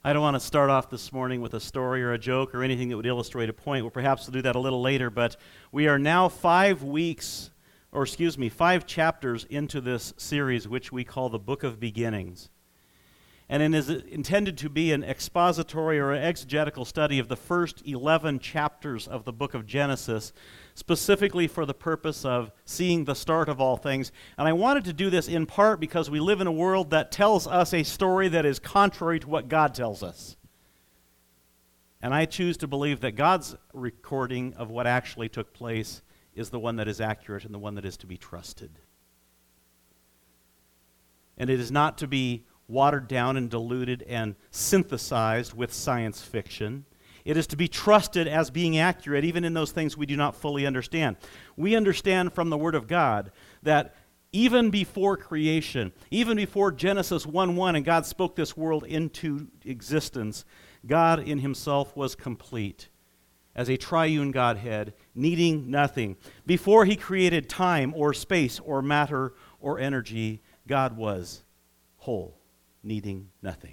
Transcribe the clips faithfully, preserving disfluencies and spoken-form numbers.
I don't want to start off this morning with a story or a joke or anything that would illustrate a point. Well, perhaps we'll do that a little later, but we are now five weeks, or excuse me, five chapters into this series, which we call the Book of Beginnings. And it is intended to be an expository or an exegetical study of the first eleven chapters of the book of Genesis, specifically for the purpose of seeing the start of all things. And I wanted to do this in part because we live in a world that tells us a story that is contrary to what God tells us. And I choose to believe that God's recording of what actually took place is the one that is accurate and the one that is to be trusted. And it is not to be watered down and diluted and synthesized with science fiction. It is to be trusted as being accurate even in those things we do not fully understand. We understand from the Word of God that even before creation, even before Genesis one one and God spoke this world into existence, God in himself was complete as a triune Godhead, needing nothing. Before he created time or space or matter or energy, God was whole, needing nothing.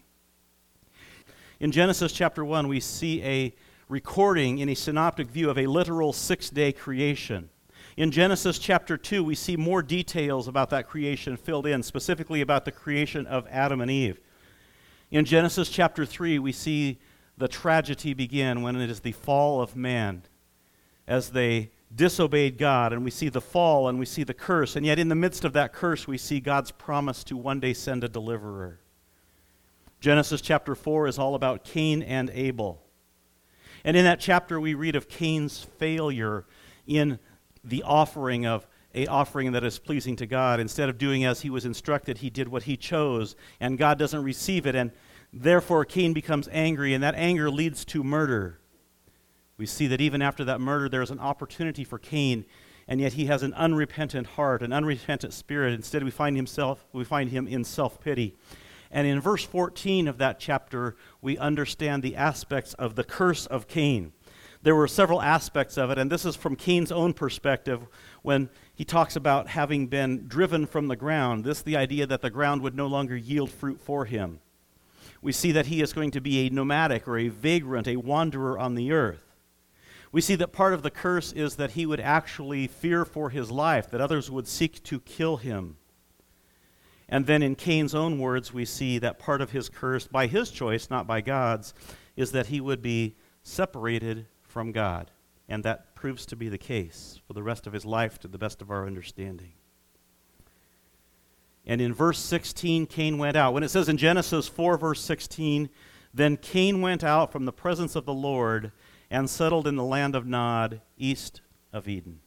In Genesis chapter one, we see a recording in a synoptic view of a literal six-day creation. In Genesis chapter two, we see more details about that creation filled in, specifically about the creation of Adam and Eve. In Genesis chapter three, we see the tragedy begin when it is the fall of man as they disobeyed God, and we see the fall and we see the curse, and yet in the midst of that curse, we see God's promise to one day send a deliverer. Genesis chapter four is all about Cain and Abel. And in that chapter we read of Cain's failure in the offering of a offering that is pleasing to God. Instead of doing as he was instructed, he did what he chose, and God doesn't receive it, and therefore Cain becomes angry, and that anger leads to murder. We see that even after that murder there is an opportunity for Cain, and yet he has an unrepentant heart, an unrepentant spirit. Instead we find himself, we find him in self-pity. And in verse fourteen of that chapter, we understand the aspects of the curse of Cain. There were several aspects of it, and this is from Cain's own perspective when he talks about having been driven from the ground. This is the idea that the ground would no longer yield fruit for him. We see that he is going to be a nomadic or a vagrant, a wanderer on the earth. We see that part of the curse is that he would actually fear for his life, that others would seek to kill him. And then in Cain's own words, we see that part of his curse, by his choice, not by God's, is that he would be separated from God. And that proves to be the case for the rest of his life to the best of our understanding. And in verse sixteen, Cain went out. When it says in Genesis four, verse sixteen, then Cain went out from the presence of the Lord and settled in the land of Nod, east of Eden.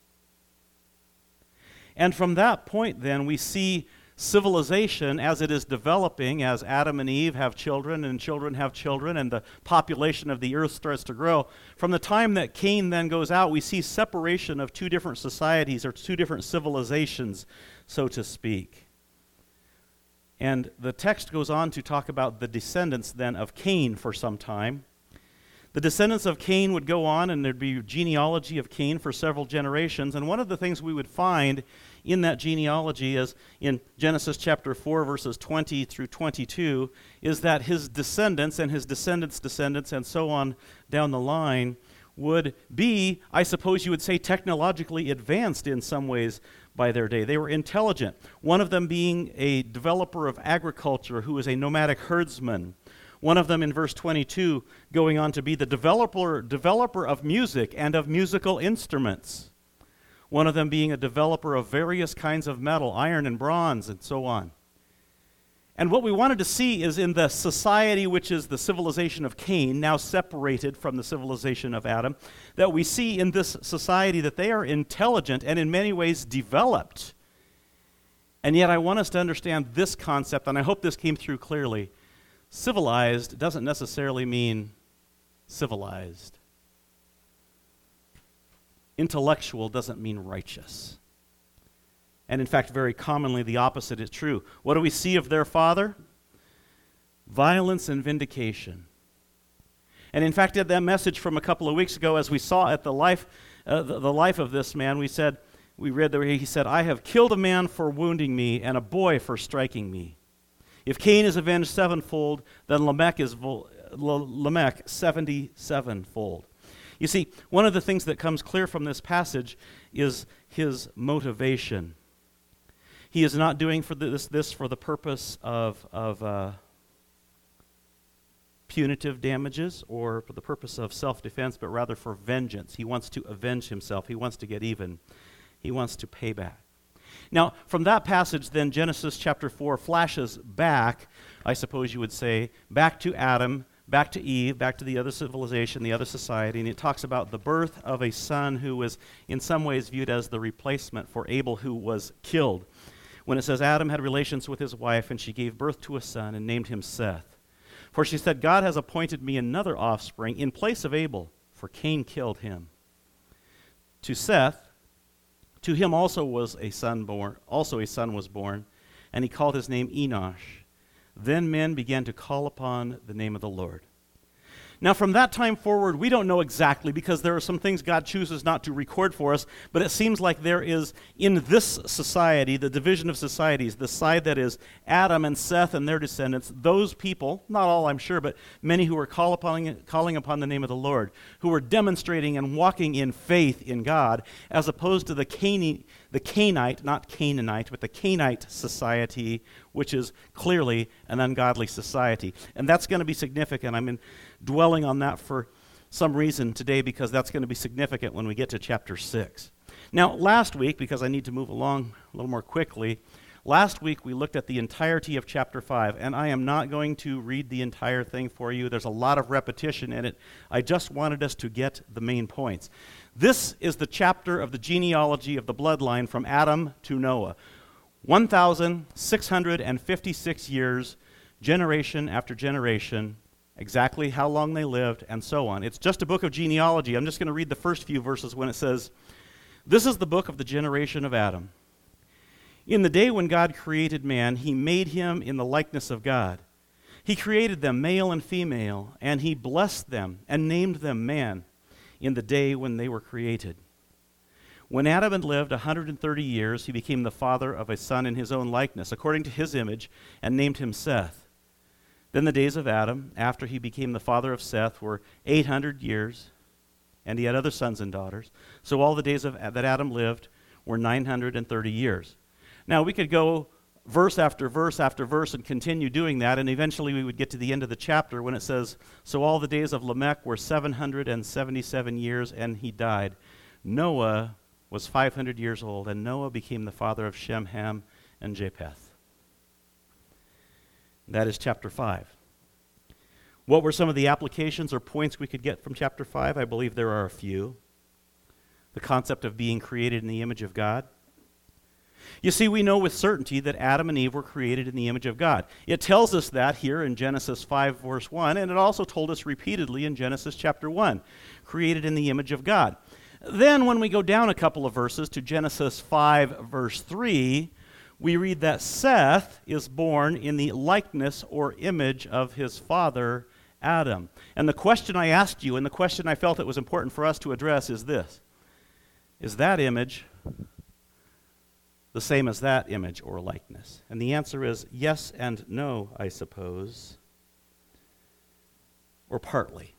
And from that point, then, we see civilization as it is developing, as Adam and Eve have children and children have children and the population of the earth starts to grow. From the time that Cain then goes out, we see separation of two different societies or two different civilizations, so to speak. And the text goes on to talk about the descendants then of Cain for some time. The descendants of Cain would go on, and there'd be a genealogy of Cain for several generations. And one of the things we would find in that genealogy is in Genesis chapter four, verses twenty through twenty-two, is that his descendants and his descendants' descendants and so on down the line would be, I suppose you would say, technologically advanced in some ways by their day. They were intelligent. One of them being a developer of agriculture who was a nomadic herdsman. One of them in verse twenty-two going on to be the developer, developer of music and of musical instruments. One of them being a developer of various kinds of metal, iron and bronze and so on. And what we wanted to see is in the society which is the civilization of Cain, now separated from the civilization of Adam, that we see in this society that they are intelligent and in many ways developed. And yet I want us to understand this concept, and I hope this came through clearly. Civilized doesn't necessarily mean civilized. Intellectual doesn't mean righteous. And in fact, very commonly the opposite is true. What do we see of their father? Violence and vindication. And in fact, at that message from a couple of weeks ago, as we saw at the life, uh, the, the life of this man, we said, we read that he said, "I have killed a man for wounding me and a boy for striking me. If Cain is avenged sevenfold, then Lamech is Lamech seventy-seven-fold. You see, one of the things that comes clear from this passage is his motivation. He is not doing for this, this for the purpose of, of uh, punitive damages or for the purpose of self-defense, but rather for vengeance. He wants to avenge himself. He wants to get even. He wants to pay back. Now, from that passage, then, Genesis chapter four flashes back, I suppose you would say, back to Adam, back to Eve, back to the other civilization, the other society, and it talks about the birth of a son who was in some ways viewed as the replacement for Abel, who was killed. When it says Adam had relations with his wife, and she gave birth to a son and named him Seth. For she said, God has appointed me another offspring in place of Abel, for Cain killed him. To Seth, to him also was a son born, also a son was born, and he called his name Enosh. Then men began to call upon the name of the Lord. Now, from that time forward, we don't know exactly because there are some things God chooses not to record for us, but it seems like there is, in this society, the division of societies, the side that is Adam and Seth and their descendants, those people, not all I'm sure, but many who were call upon, calling upon the name of the Lord, who were demonstrating and walking in faith in God, as opposed to the Canaanite, the Canaanite, not Canaanite, but the Canaanite society, which is clearly an ungodly society. And that's going to be significant. I mean, dwelling on that for some reason today because that's going to be significant when we get to chapter six. Now, last week, because I need to move along a little more quickly, last week we looked at the entirety of chapter five, and I am not going to read the entire thing for you. There's a lot of repetition in it. I just wanted us to get the main points. This is the chapter of the genealogy of the bloodline from Adam to Noah. one thousand six hundred fifty-six years, generation after generation, exactly how long they lived, and so on. It's just a book of genealogy. I'm just going to read the first few verses when it says, "This is the book of the generation of Adam. In the day when God created man, he made him in the likeness of God. He created them male and female, and he blessed them and named them man in the day when they were created. When Adam had lived one hundred thirty years, he became the father of a son in his own likeness, according to his image, and named him Seth. Then the days of Adam, after he became the father of Seth, were eight hundred years, and he had other sons and daughters. So all the days of, that Adam lived were nine hundred thirty years." Now, we could go verse after verse after verse and continue doing that, and eventually we would get to the end of the chapter when it says, "So all the days of Lamech were seven hundred seventy-seven years, and he died. Noah was five hundred years old, and Noah became the father of Shem, Ham, and Japheth." That is chapter five. What were some of the applications or points we could get from chapter five? I believe there are a few. The concept of being created in the image of God. You see, we know with certainty that Adam and Eve were created in the image of God. It tells us that here in Genesis five, verse one, and it also told us repeatedly in Genesis chapter one, created in the image of God. Then when we go down a couple of verses to Genesis five, verse three, we read that Seth is born in the likeness or image of his father, Adam. And the question I asked you, and the question I felt it was important for us to address is this: is that image the same as that image or likeness? And the answer is yes and no, I suppose, or partly.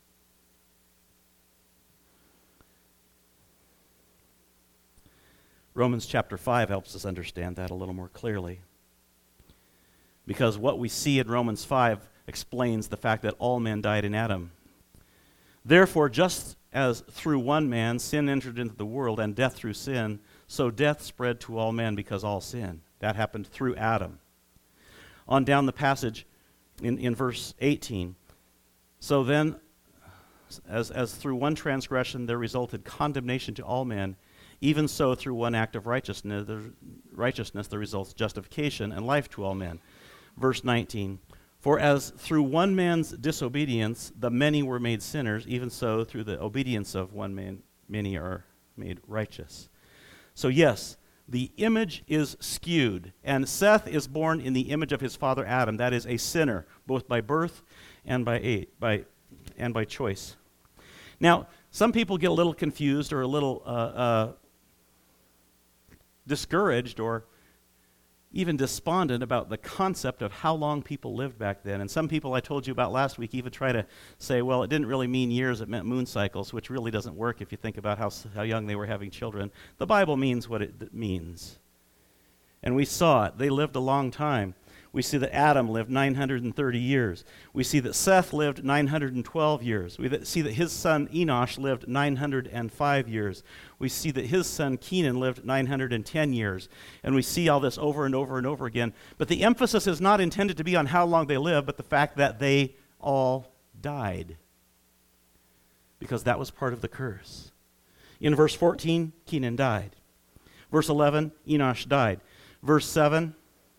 Romans chapter five helps us understand that a little more clearly. Because what we see in Romans five explains the fact that all men died in Adam. Therefore, just as through one man sin entered into the world, and death through sin, so death spread to all men because all sin. That happened through Adam. On down the passage in, in verse eighteen. So then, as, as through one transgression there resulted condemnation to all men, even so, through one act of righteousness, the righteousness there results justification and life to all men. Verse nineteen, for as through one man's disobedience the many were made sinners, even so through the obedience of one man many are made righteous. So yes, the image is skewed, and Seth is born in the image of his father Adam. That is a sinner, both by birth and by eight, by and by choice. Now, some people get a little confused or a little uh, uh, discouraged or even despondent about the concept of how long people lived back then. And some people I told you about last week even try to say, well, it didn't really mean years, it meant moon cycles, which really doesn't work if you think about how, how young they were having children. The Bible means what it means. And we saw it. They lived a long time. We see that Adam lived nine hundred thirty years. We see that Seth lived nine hundred twelve years. We th- see that his son Enosh lived nine hundred five years. We see that his son Kenan lived nine hundred ten years. And we see all this over and over and over again. But the emphasis is not intended to be on how long they lived, but the fact that they all died. Because that was part of the curse. In verse fourteen, Kenan died. Verse eleven, Enosh died. Verse seven,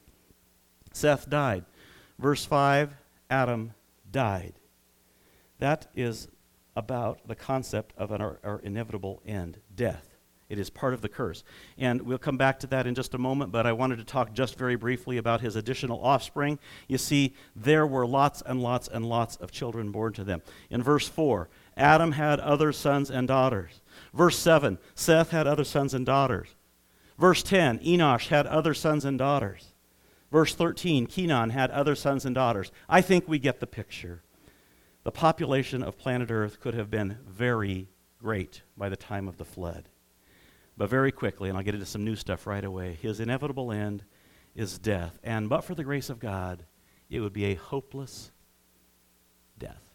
Seth died. Verse five, Adam died. That is about the concept of an, our, our inevitable end, death. It is part of the curse. And we'll come back to that in just a moment, but I wanted to talk just very briefly about his additional offspring. You see, there were lots and lots and lots of children born to them. In verse four, Adam had other sons and daughters. Verse seven, Seth had other sons and daughters. Verse ten, Enosh had other sons and daughters. Verse thirteen, Kenan had other sons and daughters. I think we get the picture. The population of planet Earth could have been very great by the time of the flood. But very quickly, and I'll get into some new stuff right away, his inevitable end is death. And but for the grace of God, it would be a hopeless death.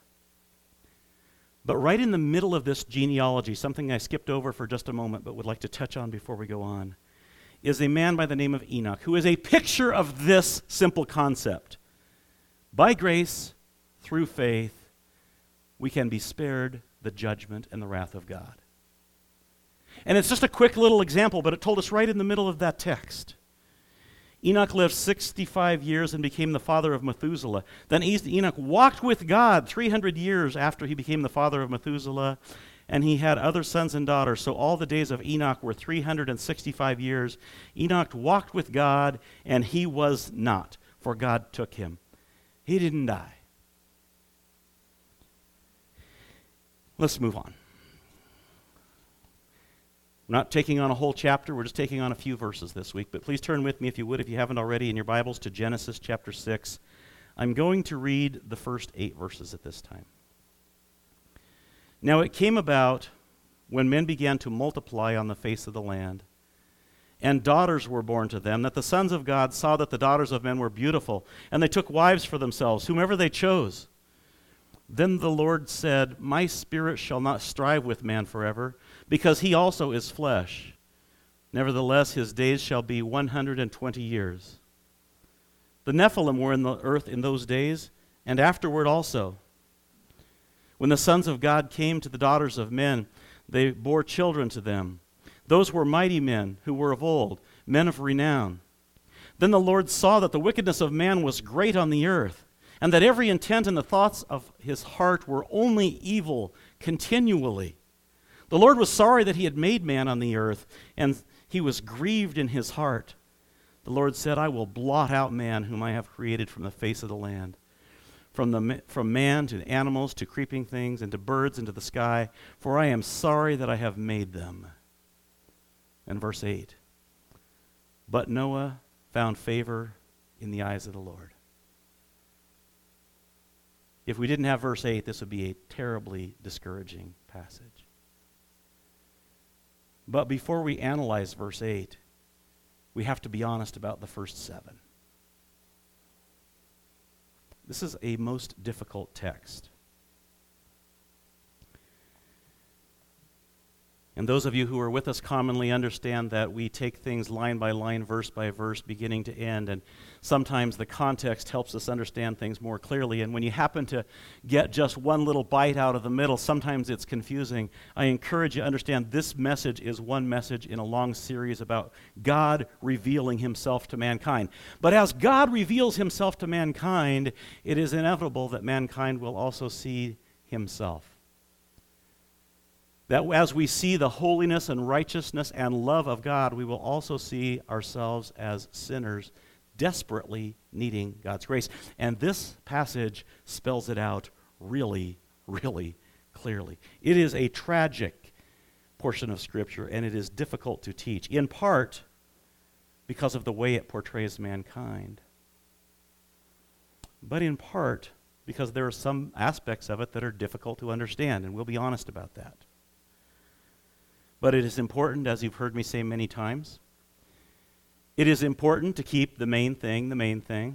But right in the middle of this genealogy, something I skipped over for just a moment but would like to touch on before we go on, is a man by the name of Enoch, who is a picture of this simple concept. By grace, through faith, we can be spared the judgment and the wrath of God. And it's just a quick little example, but it told us right in the middle of that text. Enoch lived sixty-five years and became the father of Methuselah. Then Enoch walked with God three hundred years after he became the father of Methuselah, and he had other sons and daughters. So all the days of Enoch were three hundred sixty-five years. Enoch walked with God, and he was not, for God took him. He didn't die. Let's move on. We're not taking on a whole chapter. We're just taking on a few verses this week. But please turn with me, if you would, if you haven't already, in your Bibles to Genesis chapter six. I'm going to read the first eight verses at this time. Now it came about when men began to multiply on the face of the land, and daughters were born to them, that the sons of God saw that the daughters of men were beautiful, and they took wives for themselves, whomever they chose. Then the Lord said, My spirit shall not strive with man forever, because he also is flesh. Nevertheless, his days shall be one hundred twenty years. The Nephilim were in the earth in those days, and afterward also. When the sons of God came to the daughters of men, they bore children to them. Those were mighty men who were of old, men of renown. Then the Lord saw that the wickedness of man was great on the earth, and that every intent and the thoughts of his heart were only evil continually. The Lord was sorry that he had made man on the earth, and he was grieved in his heart. The Lord said, I will blot out man whom I have created from the face of the land, from, the, from man to animals to creeping things and to birds into the sky, for I am sorry that I have made them. And verse eight, but Noah found favor in the eyes of the Lord. If we didn't have verse eight, this would be a terribly discouraging passage. But before we analyze verse eight, we have to be honest about the first seven. This is a most difficult text. And those of you who are with us commonly understand that we take things line by line, verse by verse, beginning to end, and sometimes the context helps us understand things more clearly. And when you happen to get just one little bite out of the middle, sometimes it's confusing. I encourage you to understand this message is one message in a long series about God revealing himself to mankind. But as God reveals himself to mankind, it is inevitable that mankind will also see himself. That as we see the holiness and righteousness and love of God, we will also see ourselves as sinners desperately needing God's grace. And this passage spells it out really, really clearly. It is a tragic portion of Scripture, and it is difficult to teach, in part because of the way it portrays mankind, but in part because there are some aspects of it that are difficult to understand, and we'll be honest about that. But it is important, as you've heard me say many times, it is important to keep the main thing the main thing.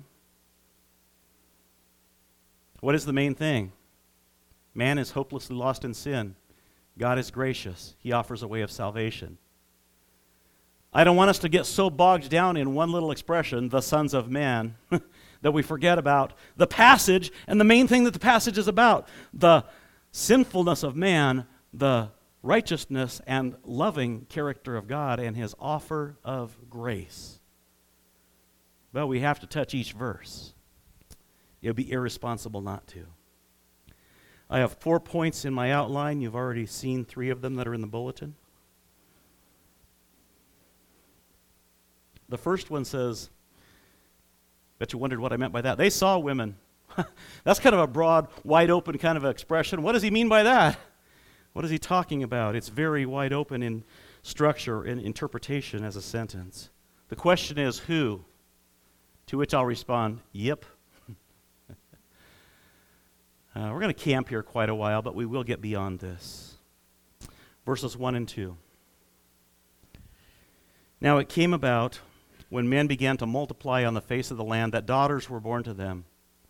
What is the main thing? Man is hopelessly lost in sin. God is gracious. He offers a way of salvation. I don't want us to get so bogged down in one little expression, the sons of man, that we forget about the passage and the main thing that the passage is about, the sinfulness of man, the righteousness and loving character of God, and his offer of grace. Well, we have to touch each verse. It would be irresponsible not to. I have four points in my outline. You've already seen three of them that are in the bulletin. The first one says, bet you wondered what I meant by that. They saw women. That's kind of a broad, wide open kind of expression. What does he mean by that? What is he talking about? It's very wide open in structure and interpretation as a sentence. The question is who? To which I'll respond, yep. uh, we're going to camp here quite a while, but we will get beyond this. Verses one and two. Now it came about, when men began to multiply on the face of the land, that daughters were born to them.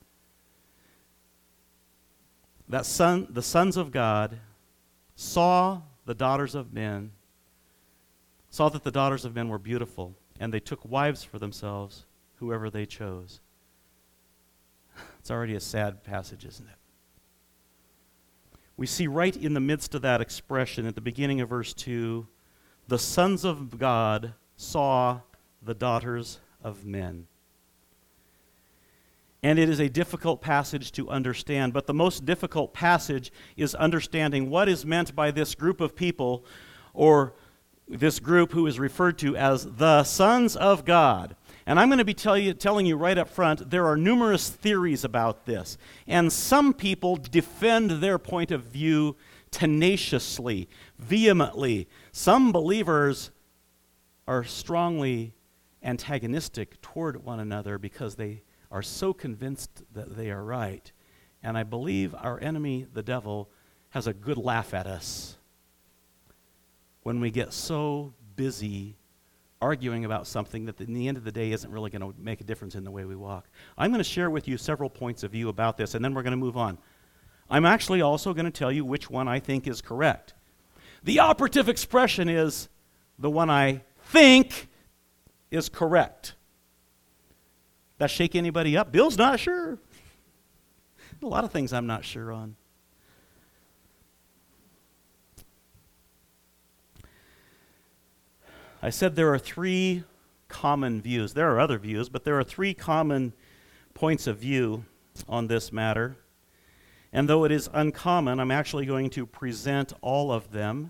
That son, the sons of God saw the daughters of men, saw that the daughters of men were beautiful, and they took wives for themselves, whoever they chose. It's already a sad passage, isn't it? We see right in the midst of that expression, at the beginning of verse two, the sons of God saw the daughters of men. And it is a difficult passage to understand, but the most difficult passage is understanding what is meant by this group of people, or this group who is referred to as the sons of God. And I'm going to be tell you, telling you right up front, there are numerous theories about this. And some people defend their point of view tenaciously, vehemently. Some believers are strongly antagonistic toward one another because they are so convinced that they are right. And I believe our enemy, the devil, has a good laugh at us when we get so busy arguing about something that in the end of the day isn't really going to make a difference in the way we walk. I'm going to share with you several points of view about this, and then we're going to move on. I'm actually also going to tell you which one I think is correct. The operative expression is the one I think is correct. That shake anybody up? Bill's not sure. A lot of things I'm not sure on. I said there are three common views. There are other views, but there are three common points of view on this matter. And though it is uncommon, I'm actually going to present all of them.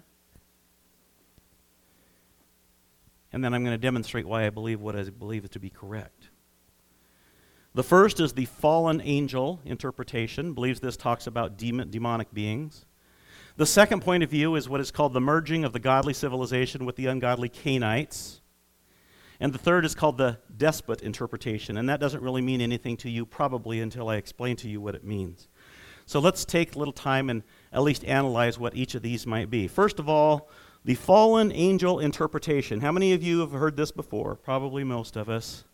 And then I'm going to demonstrate why I believe what I believe is to be correct. The first is the fallen angel interpretation, believes this talks about demon, demonic beings. The second point of view is what is called the merging of the godly civilization with the ungodly Canaanites. And the third is called the despot interpretation, and that doesn't really mean anything to you probably until I explain to you what it means. So let's take a little time and at least analyze what each of these might be. First of all, the fallen angel interpretation. How many of you have heard this before? Probably most of us.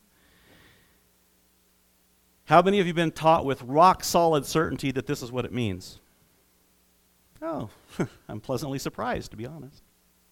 How many of you have been taught with rock-solid certainty that this is what it means? Oh, I'm pleasantly surprised, to be honest.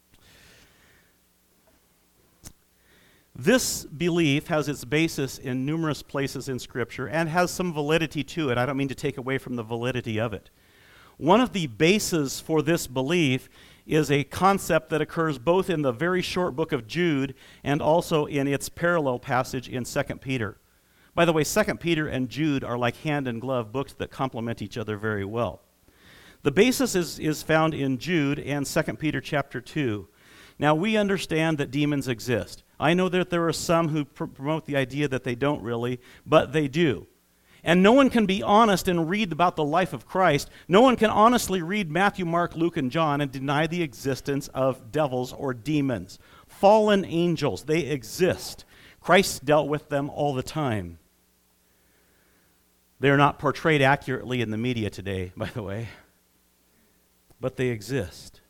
This belief has its basis in numerous places in Scripture and has some validity to it. I don't mean to take away from the validity of it. One of the bases for this belief is a concept that occurs both in the very short book of Jude and also in its parallel passage in Second Peter. By the way, Second Peter and Jude are like hand-in-glove books that complement each other very well. The basis is, is found in Jude and Second Peter chapter two. Now, we understand that demons exist. I know that there are some who pr- promote the idea that they don't really, but they do. And no one can be honest and read about the life of Christ. No one can honestly read Matthew, Mark, Luke, and John and deny the existence of devils or demons. Fallen angels, they exist. Christ dealt with them all the time. They're not portrayed accurately in the media today, by the way, but they exist.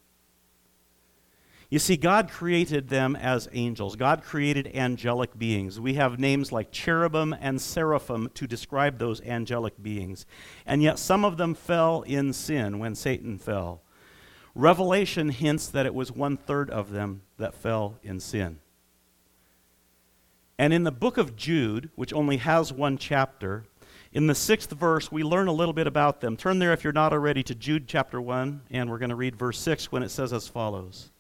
You see, God created them as angels. God created angelic beings. We have names like cherubim and seraphim to describe those angelic beings. And yet some of them fell in sin when Satan fell. Revelation hints that it was one-third of them that fell in sin. And in the book of Jude, which only has one chapter, in the sixth verse, we learn a little bit about them. Turn there, if you're not already, to Jude chapter one, and we're going to read verse six when it says as follows.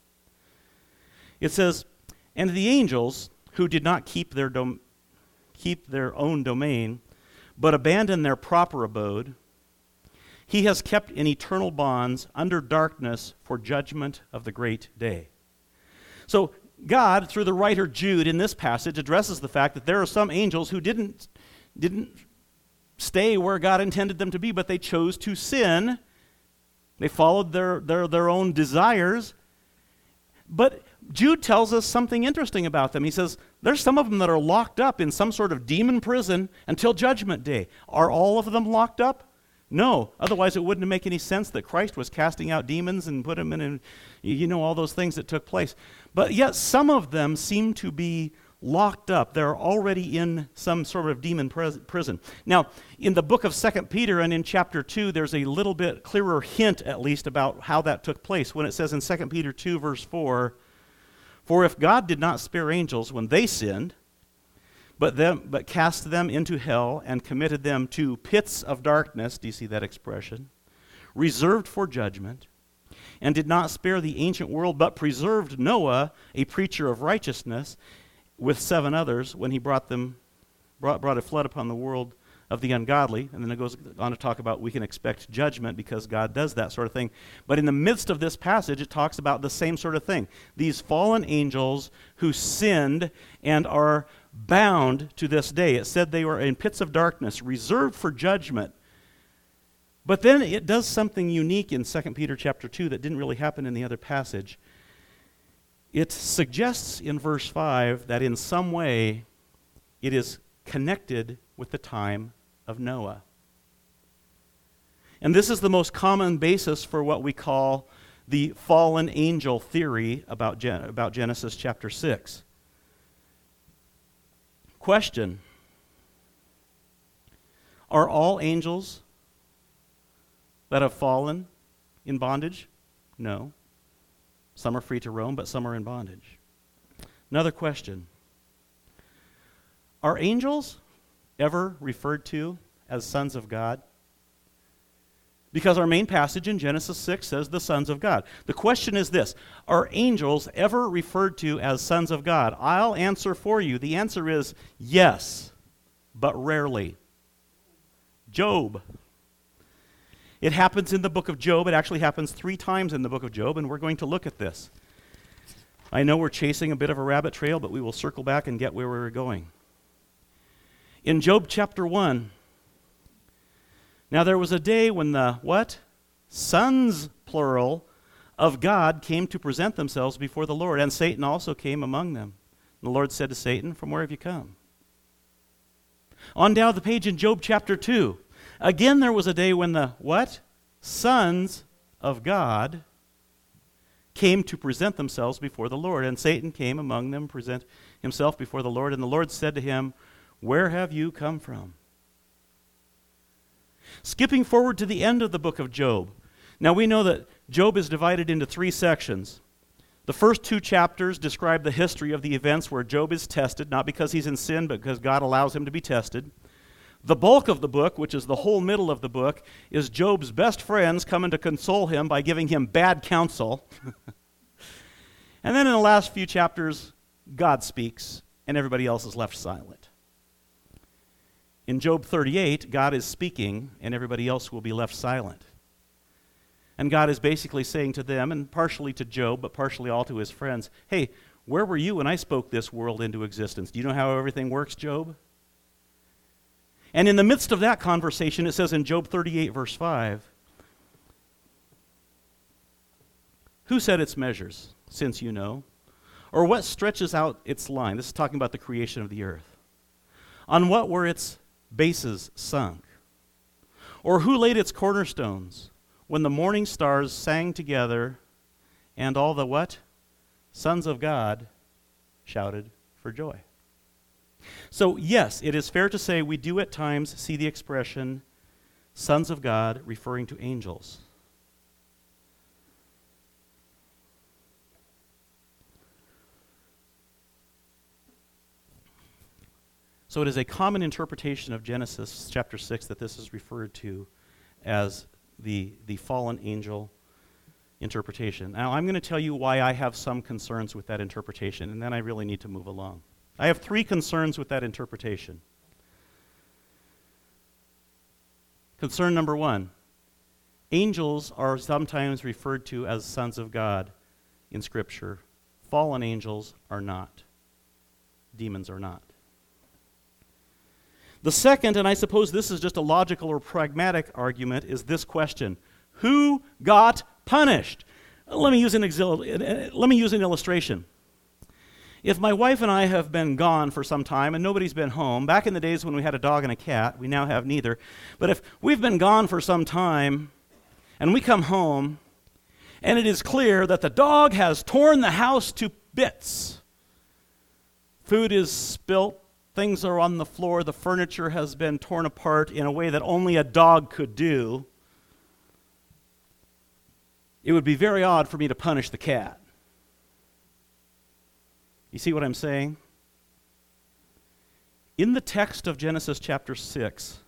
It says, "And the angels who did not keep their dom- keep their own domain, but abandoned their proper abode, he has kept in eternal bonds under darkness for judgment of the great day." So God, through the writer Jude in this passage, addresses the fact that there are some angels who didn't, didn't stay where God intended them to be, but they chose to sin. They followed their, their, their own desires. But Jude tells us something interesting about them. He says, there's some of them that are locked up in some sort of demon prison until Judgment Day. Are all of them locked up? No. Otherwise, it wouldn't make any sense that Christ was casting out demons and put them in, a, you know, all those things that took place. But yet, some of them seem to be locked up. They're already in some sort of demon pres- prison. Now, in the book of Second Peter and in chapter two, there's a little bit clearer hint, at least, about how that took place when it says in Second Peter two, verse four, "For if God did not spare angels when they sinned, but them, but cast them into hell and committed them to pits of darkness," do you see that expression? "Reserved for judgment, and did not spare the ancient world, but preserved Noah, a preacher of righteousness, with seven others, when he brought them, brought, brought a flood upon the world of the ungodly." And then it goes on to talk about we can expect judgment because God does that sort of thing. But in the midst of this passage, it talks about the same sort of thing. These fallen angels who sinned and are bound to this day. It said they were in pits of darkness, reserved for judgment. But then it does something unique in Second Peter chapter two that didn't really happen in the other passage. It suggests in verse five that in some way it is connected with the time of Noah. And this is the most common basis for what we call the fallen angel theory about, Gen- about Genesis chapter six. Question: are all angels that have fallen in bondage? No. Some are free to roam, but some are in bondage. Another question: are angels ever referred to as sons of God? Because our main passage in Genesis six says the sons of God. The question is this: are angels ever referred to as sons of God? I'll answer for you. The answer is yes, but rarely. Job. It happens in the book of Job. It actually happens three times in the book of Job, and we're going to look at this. I know we're chasing a bit of a rabbit trail, but we will circle back and get where we were going. In Job chapter one, now there was a day when the, what? Sons, plural, of God came to present themselves before the Lord, and Satan also came among them. And the Lord said to Satan, "From where have you come?" On down the page in Job chapter two, again there was a day when the, what? Sons of God came to present themselves before the Lord, and Satan came among them, present himself before the Lord, and the Lord said to him, "Where have you come from?" Skipping forward to the end of the book of Job. Now we know that Job is divided into three sections. The first two chapters describe the history of the events where Job is tested, not because he's in sin, but because God allows him to be tested. The bulk of the book, which is the whole middle of the book, is Job's best friends coming to console him by giving him bad counsel. And then in the last few chapters, God speaks, and everybody else is left silent. In Job thirty-eight, God is speaking, and everybody else will be left silent. And God is basically saying to them, and partially to Job, but partially all to his friends, "Hey, where were you when I spoke this world into existence? Do you know how everything works, Job?" And in the midst of that conversation, it says in Job thirty-eight, verse five, "Who set its measures, since you know? Or what stretches out its line? This is talking about the creation of the earth. On what were its bases sunk? Or who laid its cornerstones when the morning stars sang together and all the what? Sons of God shouted for joy. So yes, it is fair to say we do at times see the expression sons of God referring to angels. So it is a common interpretation of Genesis chapter six that this is referred to as the, the fallen angel interpretation. Now I'm going to tell you why I have some concerns with that interpretation, and then I really need to move along. I have three concerns with that interpretation. Concern number one, angels are sometimes referred to as sons of God in Scripture. Fallen angels are not. Demons are not. The second, and I suppose this is just a logical or pragmatic argument, is this question: who got punished? Let me use an exil- let me use an illustration. If my wife and I have been gone for some time and nobody's been home, back in the days when we had a dog and a cat, we now have neither, but if we've been gone for some time and we come home and it is clear that the dog has torn the house to bits, food is spilt, things are on the floor, the furniture has been torn apart in a way that only a dog could do, it would be very odd for me to punish the cat. You see what I'm saying? In the text of Genesis chapter six,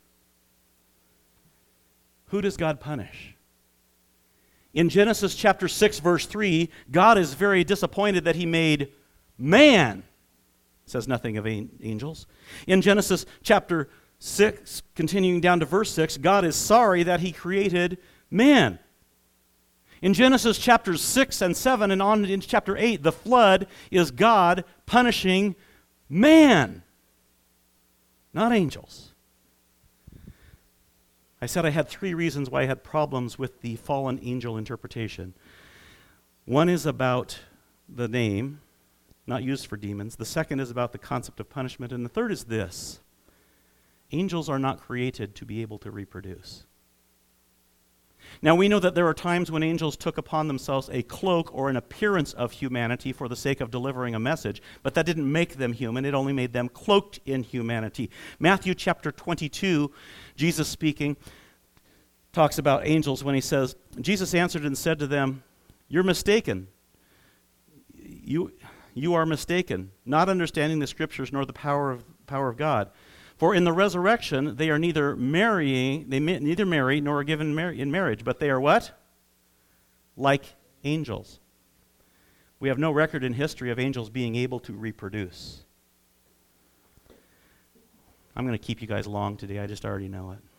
who does God punish? In Genesis chapter six, verse three, God is very disappointed that he made man. It says nothing of angels. In Genesis chapter six, continuing down to verse six, God is sorry that he created man. In Genesis chapters six and seven and on into chapter eight, the flood is God punishing man, not angels. I said I had three reasons why I had problems with the fallen angel interpretation. One is about the name, not used for demons. The second is about the concept of punishment. And the third is this: angels are not created to be able to reproduce. Now, we know that there are times when angels took upon themselves a cloak or an appearance of humanity for the sake of delivering a message, but that didn't make them human. It only made them cloaked in humanity. Matthew chapter twenty-two, Jesus speaking, talks about angels when he says, Jesus answered and said to them, "You're mistaken. You, you are mistaken, not understanding the Scriptures nor the power of, power of God. For in the resurrection, they are neither marrying, they neither marry nor are given mar- in marriage, but they are what? Like angels." We have no record in history of angels being able to reproduce. I'm going to keep you guys long today. I just already know it.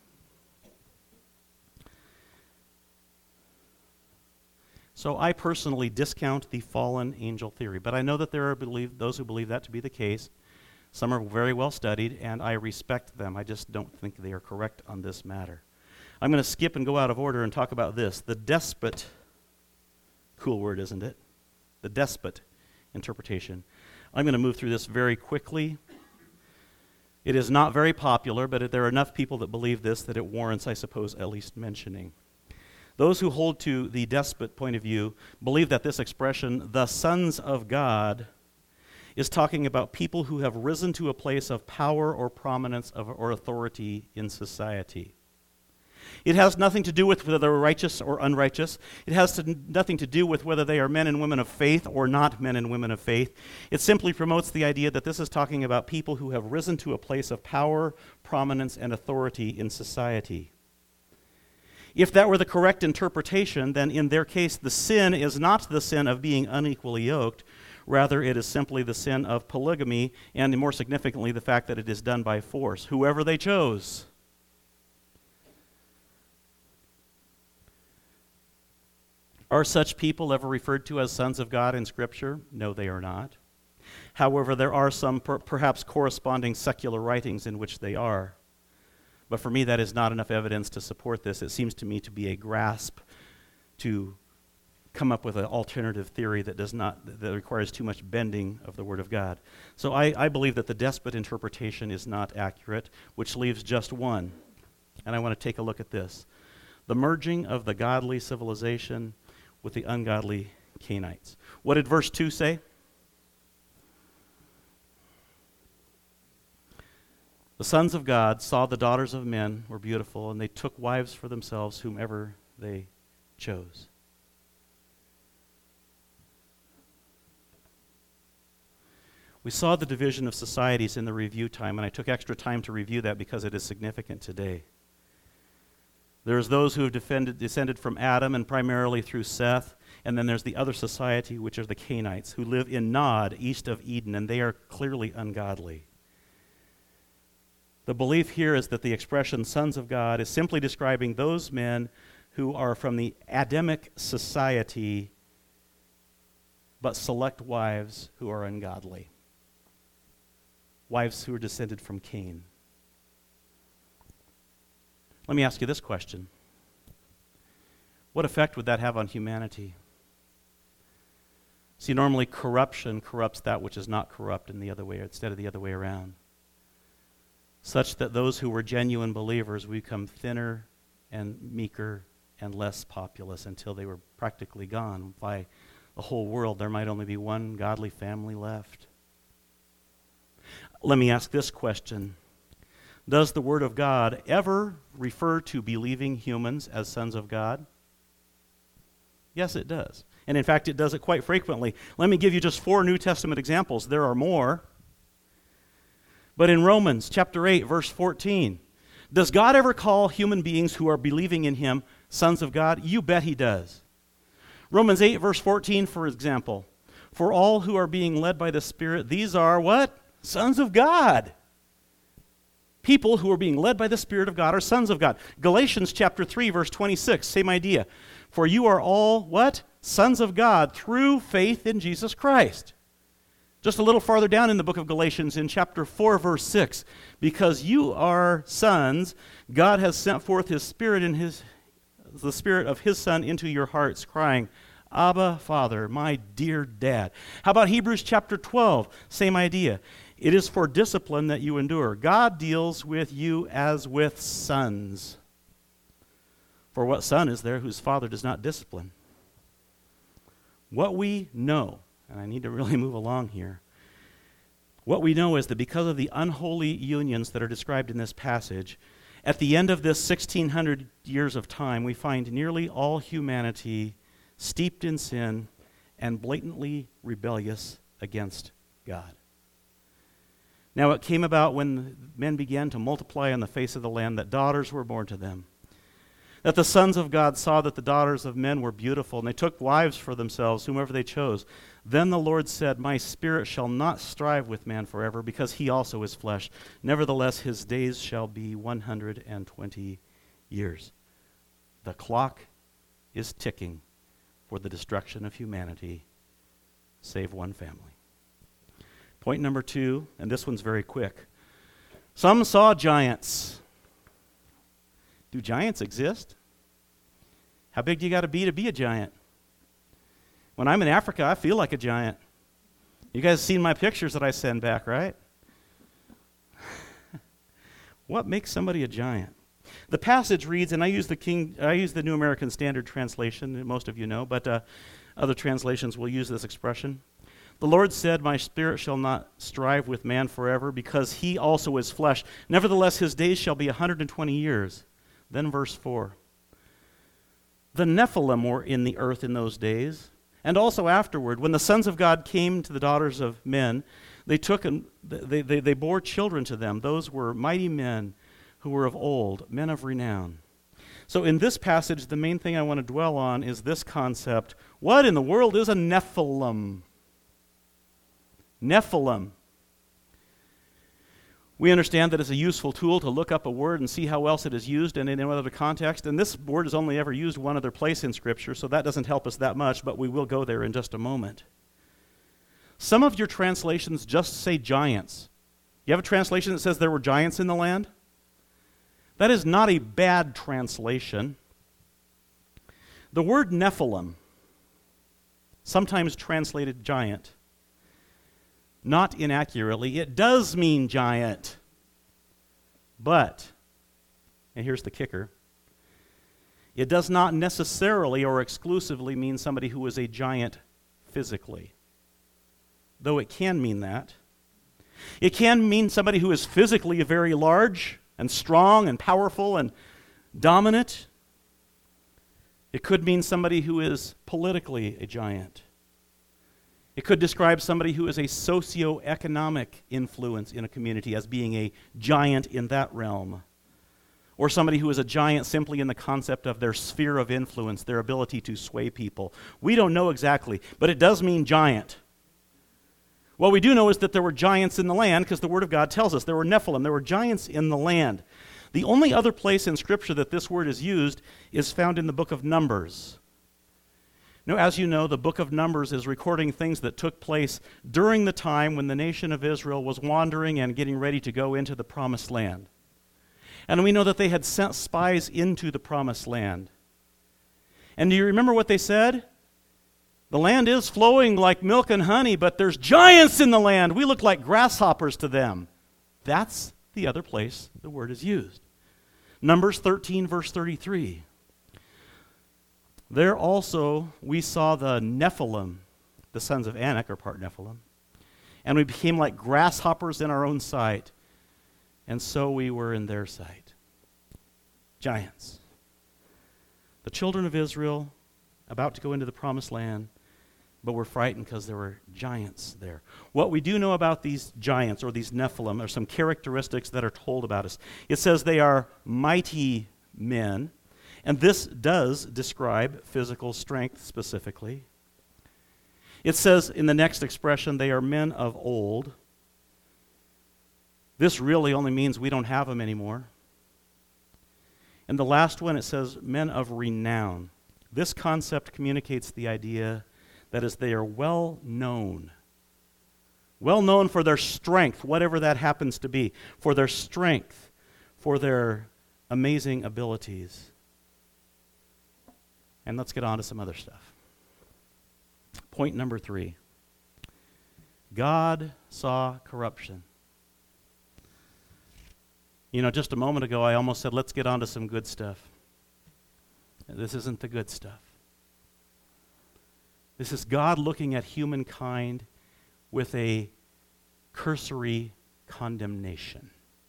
So I personally discount the fallen angel theory, but I know that there are believe, those who believe that to be the case. Some are very well studied, and I respect them. I just don't think they are correct on this matter. I'm going to skip and go out of order and talk about this. The despot, cool word, isn't it? The despot interpretation. I'm going to move through this very quickly. It is not very popular, but there are enough people that believe this that it warrants, I suppose, at least mentioning. Those who hold to the despot point of view believe that this expression, the sons of God, is talking about people who have risen to a place of power or prominence of, or authority in society. It has nothing to do with whether they're righteous or unrighteous. It has to, nothing to do with whether they are men and women of faith or not men and women of faith. It simply promotes the idea that this is talking about people who have risen to a place of power, prominence, and authority in society. If that were the correct interpretation, then in their case, the sin is not the sin of being unequally yoked. Rather, it is simply the sin of polygamy, and more significantly, the fact that it is done by force, whoever they chose. Are such people ever referred to as sons of God in Scripture? No, they are not. However, there are some per- perhaps corresponding secular writings in which they are. But for me, that is not enough evidence to support this. It seems to me to be a grasp to come up with an alternative theory that does not, that requires too much bending of the Word of God. So I, I believe that the despot interpretation is not accurate, which leaves just one. And I want to take a look at this. The merging of the godly civilization with the ungodly Canaanites. What did verse two say? The sons of God saw the daughters of men were beautiful, and they took wives for themselves whomever they chose. We saw the division of societies in the review time, and I took extra time to review that because it is significant today. There's those who have defended, descended from Adam and primarily through Seth, and then there's the other society, which are the Canaanites, who live in Nod, east of Eden, and they are clearly ungodly. The belief here is that the expression sons of God is simply describing those men who are from the Adamic society, but select wives who are ungodly. Wives who are descended from Cain. Let me ask you this question. What effect would that have on humanity? See, normally corruption corrupts that which is not corrupt in the other way, instead of the other way around. Such that those who were genuine believers become thinner and meeker and less populous until they were practically gone. By the whole world, there might only be one godly family left. Let me ask this question. Does the Word of God ever refer to believing humans as sons of God? Yes, it does. And in fact, it does it quite frequently. Let me give you just four New Testament examples. There are more. But in Romans chapter eight, verse fourteen, does God ever call human beings who are believing in Him sons of God? You bet He does. Romans eight, verse fourteen, for example, for all who are being led by the Spirit, these are what? Sons of God. People who are being led by the Spirit of God are sons of God. Galatians chapter three, verse twenty-six, same idea. For you are all, what? Sons of God through faith in Jesus Christ. Just a little farther down in the book of Galatians, in chapter four, verse six, because you are sons, God has sent forth His Spirit in His, the Spirit of His Son into your hearts, crying, Abba, Father, my dear Dad. How about Hebrews chapter twelve? Same idea. It is for discipline that you endure. God deals with you as with sons. For what son is there whose father does not discipline? What we know, and I need to really move along here, what we know is that because of the unholy unions that are described in this passage, at the end of this sixteen hundred years of time, we find nearly all humanity steeped in sin and blatantly rebellious against God. Now it came about when men began to multiply on the face of the land that daughters were born to them, that the sons of God saw that the daughters of men were beautiful, and they took wives for themselves, whomever they chose. Then the Lord said, My spirit shall not strive with man forever, because he also is flesh. Nevertheless, his days shall be one hundred twenty years. The clock is ticking for the destruction of humanity, save one family. Point number two, and this one's very quick. Some saw giants. Do giants exist? How big do you got to be to be a giant? When I'm in Africa, I feel like a giant. You guys seen my pictures that I send back, right? What makes somebody a giant? The passage reads, and I use the King, I use the New American Standard Translation, that most of you know, but uh, other translations will use this expression. The Lord said, My spirit shall not strive with man forever, because he also is flesh. Nevertheless, his days shall be one hundred twenty years. Then verse four. The Nephilim were in the earth in those days, and also afterward, when the sons of God came to the daughters of men, they took and they, they, they bore children to them. Those were mighty men who were of old, men of renown. So in this passage, the main thing I want to dwell on is this concept. What in the world is a Nephilim? Nephilim. We understand that it's a useful tool to look up a word and see how else it is used and in another context. And this word is only ever used one other place in Scripture, so that doesn't help us that much, but we will go there in just a moment. Some of your translations just say giants. You have a translation that says there were giants in the land? That is not a bad translation. The word Nephilim sometimes translated giant. Not inaccurately, it does mean giant. But, and here's the kicker, it does not necessarily or exclusively mean somebody who is a giant physically, though it can mean that. It can mean somebody who is physically very large and strong and powerful and dominant. It could mean somebody who is politically a giant. It could describe somebody who is a socioeconomic influence in a community as being a giant in that realm. Or somebody who is a giant simply in the concept of their sphere of influence, their ability to sway people. We don't know exactly, but it does mean giant. What we do know is that there were giants in the land, because the Word of God tells us there were Nephilim, there were giants in the land. The only other place in Scripture that this word is used is found in the book of Numbers. Now, as you know, the book of Numbers is recording things that took place during the time when the nation of Israel was wandering and getting ready to go into the Promised Land. And we know that they had sent spies into the Promised Land. And do you remember what they said? The land is flowing like milk and honey, but there's giants in the land. We look like grasshoppers to them. That's the other place the word is used. Numbers thirteen, verse thirty-three. There also we saw the Nephilim, the sons of Anak, are part Nephilim, and we became like grasshoppers in our own sight, and so we were in their sight. Giants. The children of Israel, about to go into the Promised Land, but were frightened because there were giants there. What we do know about these giants, or these Nephilim, are some characteristics that are told about us. It says they are mighty men, and this does describe physical strength specifically. It says in the next expression, they are men of old. This really only means we don't have them anymore. And the last one, it says men of renown. This concept communicates the idea that is, they are well known. Well known for their strength, whatever that happens to be, for their strength, for their amazing abilities. And let's get on to some other stuff. Point number three. God saw corruption. You know, just a moment ago, I almost said, let's get on to some good stuff. This isn't the good stuff. This is God looking at humankind with a cursory condemnation.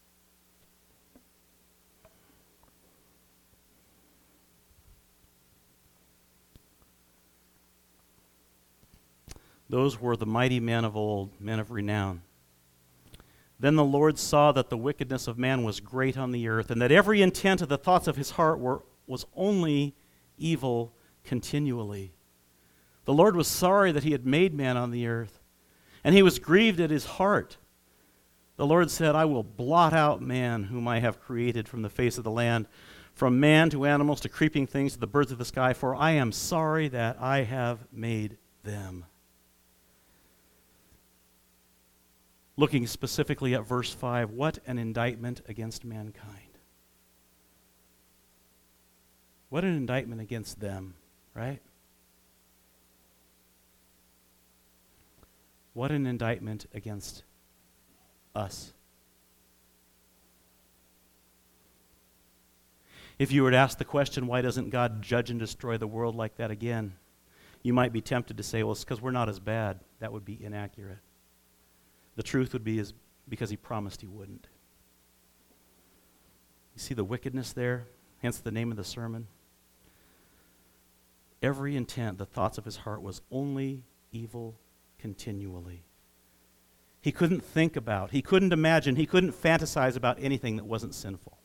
Those were the mighty men of old, men of renown. Then the Lord saw that the wickedness of man was great on the earth, and that every intent of the thoughts of his heart were, was only evil continually. The Lord was sorry that he had made man on the earth, and he was grieved at his heart. The Lord said, I will blot out man whom I have created from the face of the land, from man to animals to creeping things to the birds of the sky, for I am sorry that I have made them. Looking specifically at verse five, what an indictment against mankind. What an indictment against them, right? What an indictment against us. If you were to ask the question, why doesn't God judge and destroy the world like that again? You might be tempted to say, well, it's because we're not as bad. That would be inaccurate. The truth would be is because he promised he wouldn't. You see the wickedness there, hence the name of the sermon. Every intent, the thoughts of his heart was only evil continually. He couldn't think about, he couldn't imagine, he couldn't fantasize about anything that wasn't sinful.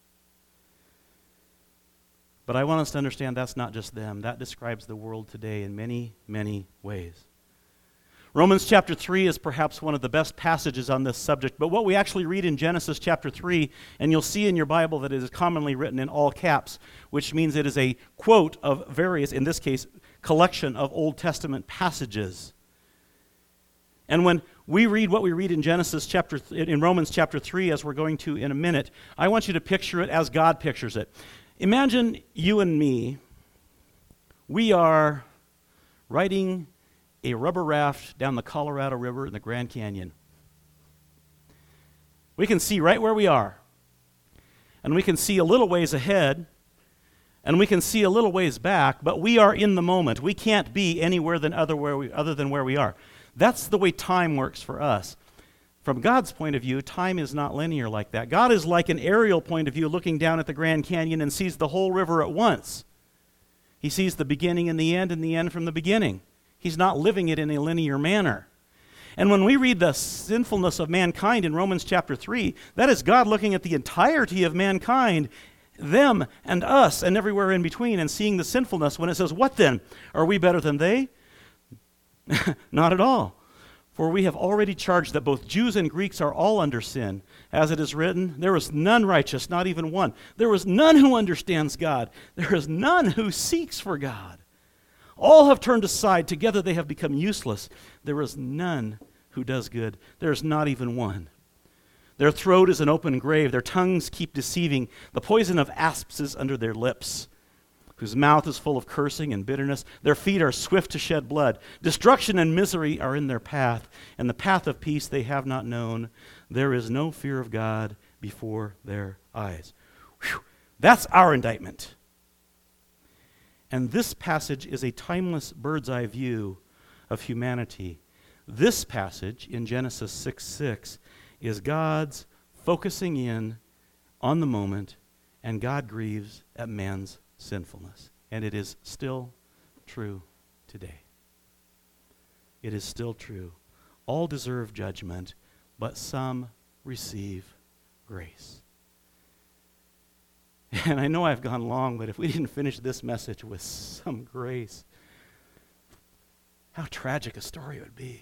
But I want us to understand that's not just them. That describes the world today in many, many ways. Romans chapter three is perhaps one of the best passages on this subject, but what we actually read in Genesis chapter three, and you'll see in your Bible that it is commonly written in all caps, which means it is a quote of various, in this case, collection of Old Testament passages. And when we read what we read in Genesis chapter, th- in Romans chapter three, as we're going to in a minute, I want you to picture it as God pictures it. Imagine you and me, we are writing a rubber raft down the Colorado River in the Grand Canyon. We can see right where we are, and we can see a little ways ahead, and we can see a little ways back, but we are in the moment. We can't be anywhere than other, where we, other than where we are. That's the way time works for us. From God's point of view, time is not linear like that. God is like an aerial point of view looking down at the Grand Canyon and sees the whole river at once. He sees the beginning and the end and the end from the beginning. He's not living it in a linear manner. And when we read the sinfulness of mankind in Romans chapter three, that is God looking at the entirety of mankind, them and us and everywhere in between, and seeing the sinfulness when it says, what then? Are we better than they? Not at all. For we have already charged that both Jews and Greeks are all under sin. As it is written, there is none righteous, not even one. There is none who understands God. There is none who seeks for God. All have turned aside. Together they have become useless. There is none who does good. There is not even one. Their throat is an open grave. Their tongues keep deceiving. The poison of asps is under their lips, whose mouth is full of cursing and bitterness. Their feet are swift to shed blood. Destruction and misery are in their path, and the path of peace they have not known. There is no fear of God before their eyes. Whew. That's our indictment. And this passage is a timeless bird's eye view of humanity. This passage in Genesis six six is God's focusing in on the moment, and God grieves at man's sinfulness. And it is still true today. It is still true. All deserve judgment, but some receive grace. And I know I've gone long, but if we didn't finish this message with some grace, how tragic a story it would be.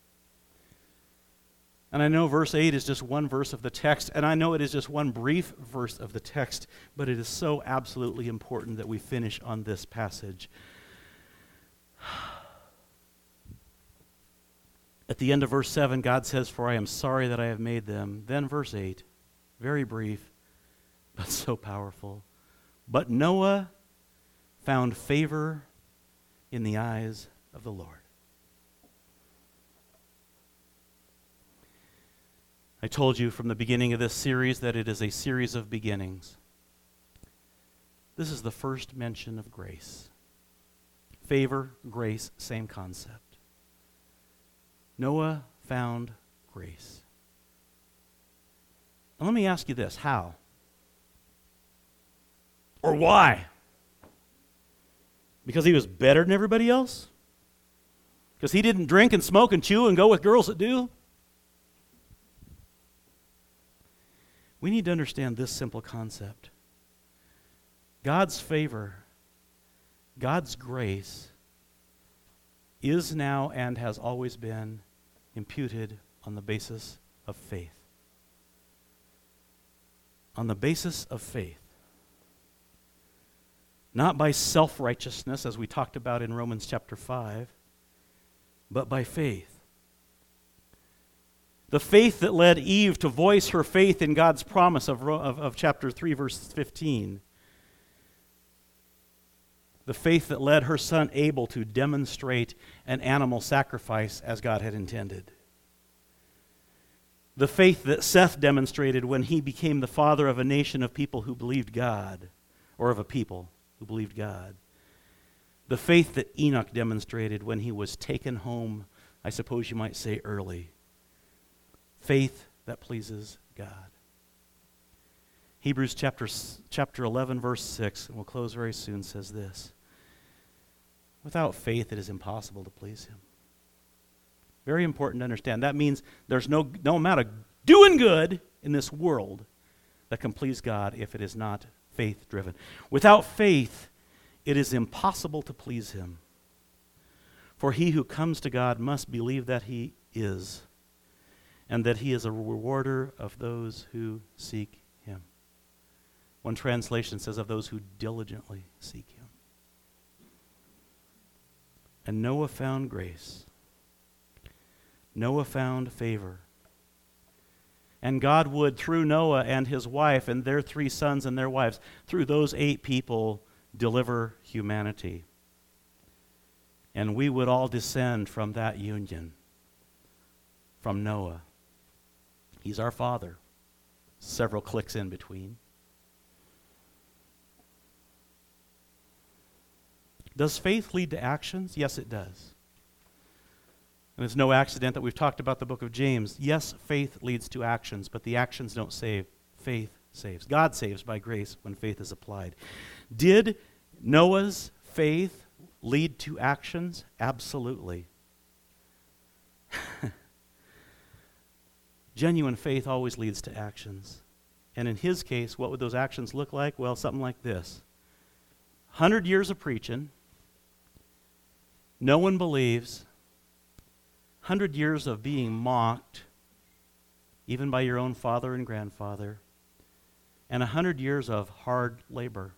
And I know verse eight is just one verse of the text, and I know it is just one brief verse of the text, but it is so absolutely important that we finish on this passage. At the end of verse seven, God says, "For I am sorry that I have made them." Then verse eight, very brief, but so powerful. "But Noah found favor in the eyes of the Lord." I told you from the beginning of this series that it is a series of beginnings. This is the first mention of grace. Favor, grace, same concept. Noah found grace. Now let me ask you this, how? Or why? Because he was better than everybody else? Because he didn't drink and smoke and chew and go with girls that do? We need to understand this simple concept. God's favor, God's grace, is now and has always been imputed on the basis of faith. On the basis of faith. Not by self-righteousness, as we talked about in Romans chapter five, but by faith. The faith that led Eve to voice her faith in God's promise of, of, of chapter three, verse fifteen. The faith that led her son Abel to demonstrate an animal sacrifice as God had intended. The faith that Seth demonstrated when he became the father of a nation of people who believed God, or of a people who believed God. The faith that Enoch demonstrated when he was taken home, I suppose you might say early. Faith that pleases God. Hebrews chapter, chapter eleven, verse six, and we'll close very soon, says this. Without faith, it is impossible to please him. Very important to understand. That means there's no, no amount of doing good in this world that can please God if it is not faith-driven. Without faith, it is impossible to please him. For he who comes to God must believe that he is, and that he is a rewarder of those who seek him. One translation says of those who diligently seek him. And Noah found grace. Noah found favor. And God would, through Noah and his wife and their three sons and their wives, through those eight people, deliver humanity. And we would all descend from that union, from Noah. He's our father. Several clicks in between. Does faith lead to actions? Yes, it does. And it's no accident that we've talked about the book of James. Yes, faith leads to actions, but the actions don't save. Faith saves. God saves by grace when faith is applied. Did Noah's faith lead to actions? Absolutely. Genuine faith always leads to actions. And in his case, what would those actions look like? Well, something like this. Hundred years of preaching. No one believes. Hundred years of being mocked, even by your own father and grandfather. And a hundred years of hard labor.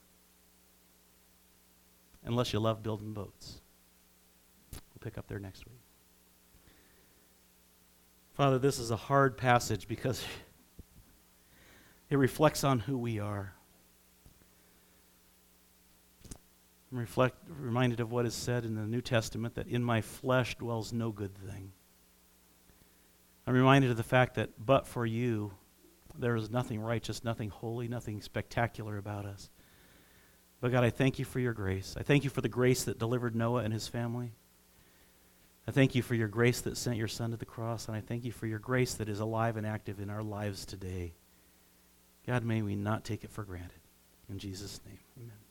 Unless you love building boats. We'll pick up there next week. Father, this is a hard passage because it reflects on who we are. I'm reflect, reminded of what is said in the New Testament, that in my flesh dwells no good thing. I'm reminded of the fact that but for you, there is nothing righteous, nothing holy, nothing spectacular about us. But God, I thank you for your grace. I thank you for the grace that delivered Noah and his family. I thank you for your grace that sent your son to the cross, and I thank you for your grace that is alive and active in our lives today. God, may we not take it for granted. In Jesus' name, amen.